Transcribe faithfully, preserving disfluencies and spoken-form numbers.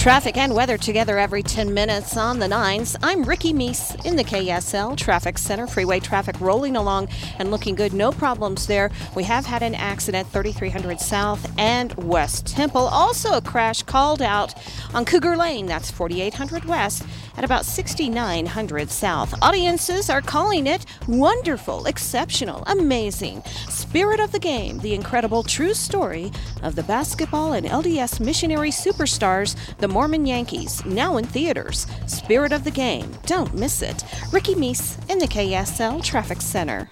Traffic and weather together every ten minutes on the nines. I'm Ricky Meese in the K S L Traffic Center. Freeway traffic rolling along and looking good. No problems there. We have had an accident thirty-three hundred South and West Temple. Also a crash called out on Cougar Lane. That's forty-eight hundred West at about sixty-nine hundred South. Audiences are calling it wonderful, exceptional, amazing. Spirit of the game, the incredible true story of the basketball and L D S missionary superstars, the Mormon Yankees, now in theaters. Spirit of the game. Don't miss it. Ricky Meese in the K S L Traffic Center.